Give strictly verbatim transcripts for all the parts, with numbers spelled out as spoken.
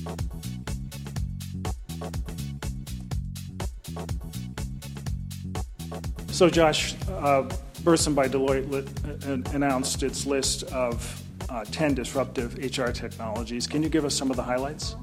So, Josh, uh, Burson by Deloitte lit, uh, announced its list of uh, ten disruptive H R technologies. Can you give us some of the highlights?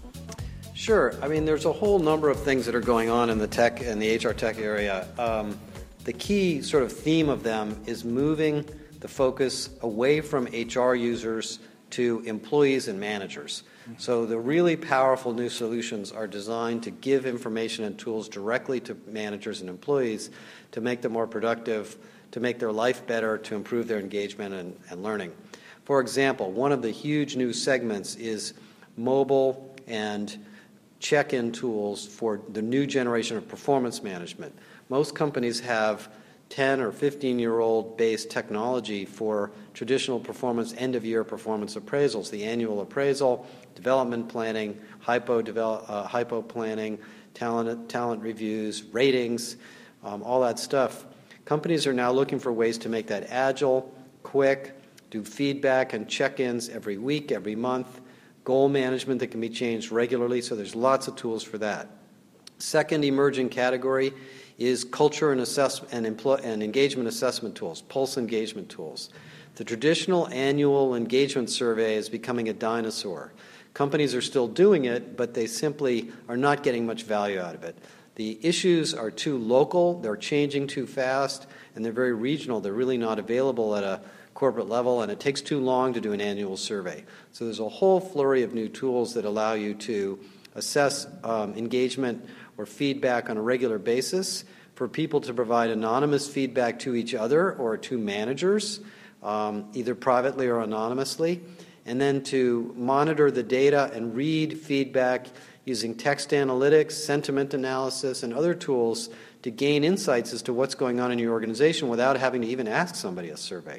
Sure. I mean, there's a whole number of things that are going on in the tech and the H R tech area. Um, the key sort of theme of them is moving the focus away from H R users to employees and managers. So the really powerful new solutions are designed to give information and tools directly to managers and employees to make them more productive, to make their life better, to improve their engagement and, and learning. For example, one of the huge new segments is mobile and check-in tools for the new generation of performance management. Most companies have ten or fifteen-year-old based technology for traditional performance, end-of-year performance appraisals, the annual appraisal, development planning, hypo, develop, uh, hypo planning, talent, talent reviews, ratings, um, all that stuff. Companies are now looking for ways to make that agile, quick, do feedback and check-ins every week, every month, goal management that can be changed regularly, so there's lots of tools for that. Second emerging category is culture and, assess- and, empl- and engagement assessment tools, pulse engagement tools. The traditional annual engagement survey is becoming a dinosaur. Companies are still doing it, but they simply are not getting much value out of it. The issues are too local, they're changing too fast, and they're very regional. They're really not available at a corporate level, and it takes too long to do an annual survey. So there's a whole flurry of new tools that allow you to assess um, engagement or feedback on a regular basis, for people to provide anonymous feedback to each other or to managers, um, either privately or anonymously, and then to monitor the data and read feedback using text analytics, sentiment analysis, and other tools to gain insights as to what's going on in your organization without having to even ask somebody a survey.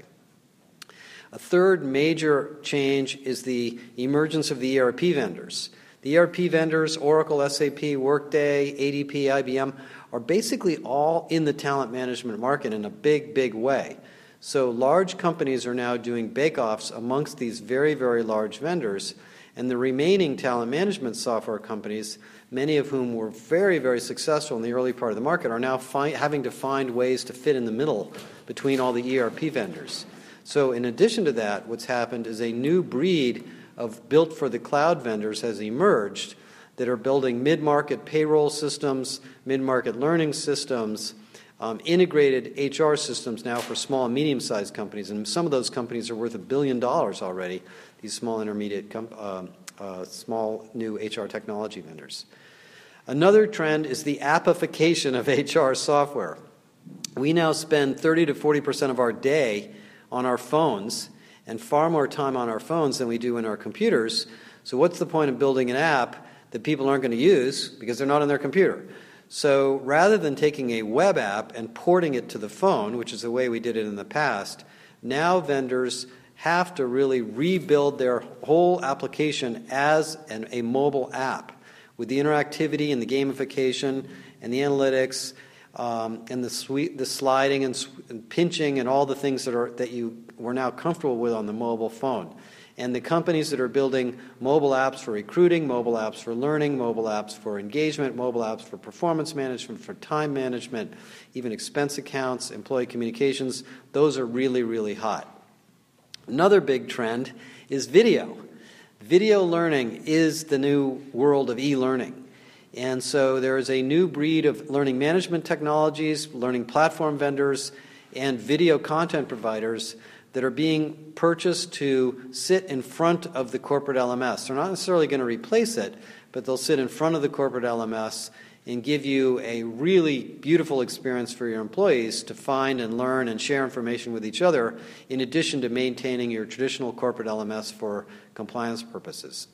A third major change is the emergence of the E R P vendors. The E R P vendors, Oracle, S A P, Workday, A D P, I B M, are basically all in the talent management market in a big, big way. So large companies are now doing bake-offs amongst these very, very large vendors, and the remaining talent management software companies, many of whom were very, very successful in the early part of the market, are now fi- having to find ways to fit in the middle between all the E R P vendors. So in addition to that, what's happened is a new breed of built-for-the-cloud vendors has emerged that are building mid-market payroll systems, mid-market learning systems, um, integrated H R systems now for small and medium-sized companies. And some of those companies are worth a billion dollars already, these small, intermediate, com- uh, uh, small new H R technology vendors. Another trend is the appification of H R software. We now spend thirty to forty percent of our day on our phones, and far more time on our phones than we do in our computers. So what's the point of building an app that people aren't going to use because they're not on their computer? So rather than taking a web app and porting it to the phone, which is the way we did it in the past, now vendors have to really rebuild their whole application as an, a mobile app with the interactivity and the gamification and the analytics um, and the, sweet, the sliding and, sw- and pinching and all the things that are that you we're now comfortable with on the mobile phone. And the companies that are building mobile apps for recruiting, mobile apps for learning, mobile apps for engagement, mobile apps for performance management, for time management, even expense accounts, employee communications, those are really, really hot. Another big trend is video. Video learning is the new world of e-learning. And so there is a new breed of learning management technologies, learning platform vendors, and video content providers that are being purchased to sit in front of the corporate L M S. They're not necessarily going to replace it, but they'll sit in front of the corporate L M S and give you a really beautiful experience for your employees to find and learn and share information with each other, in addition to maintaining your traditional corporate L M S for compliance purposes.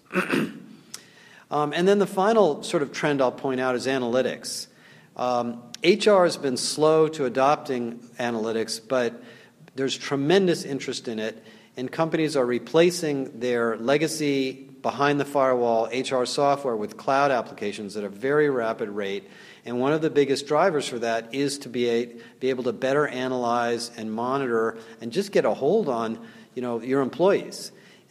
um, and then the final sort of trend I'll point out is analytics. Um, H R has been slow to adopting analytics, but there's tremendous interest in it, and companies are replacing their legacy behind-the-firewall H R software with cloud applications at a very rapid rate. And one of the biggest drivers for that is to be, a, be able to better analyze and monitor and just get a hold on, you know, your employees.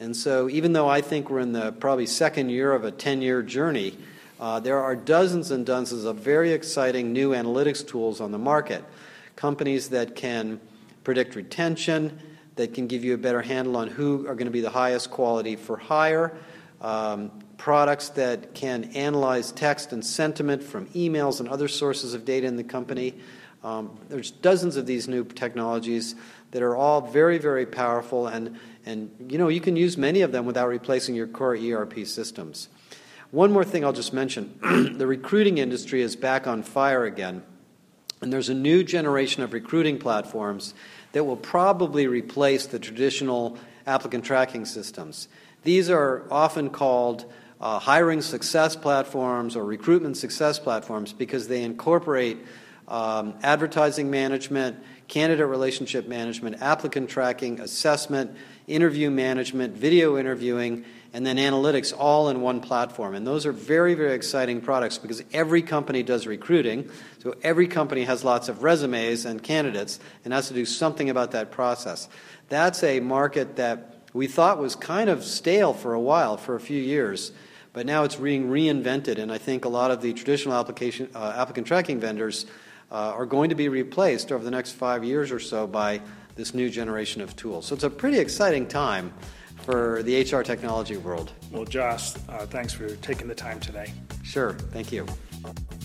And so even though I think we're in the probably second year of a ten-year journey, uh, there are dozens and dozens of very exciting new analytics tools on the market. Companies that can predict retention, that can give you a better handle on who are going to be the highest quality for hire, um, products that can analyze text and sentiment from emails and other sources of data in the company. Um, there's dozens of these new technologies that are all very, very powerful, and, and you know, you can use many of them without replacing your core E R P systems. One more thing I'll just mention. The recruiting industry is back on fire again, and there's a new generation of recruiting platforms that will probably replace the traditional applicant tracking systems. These are often called uh, hiring success platforms or recruitment success platforms because they incorporate um, advertising management, candidate relationship management, applicant tracking, assessment, interview management, video interviewing, and then analytics all in one platform. And those are very, very exciting products because every company does recruiting. So every company has lots of resumes and candidates and has to do something about that process. That's a market that we thought was kind of stale for a while, for a few years, but now it's being reinvented, and I think a lot of the traditional application, uh, applicant tracking vendors uh, are going to be replaced over the next five years or so by this new generation of tools. So it's a pretty exciting time for the H R technology world. Well, Josh, uh, thanks for taking the time today. Sure. Thank you.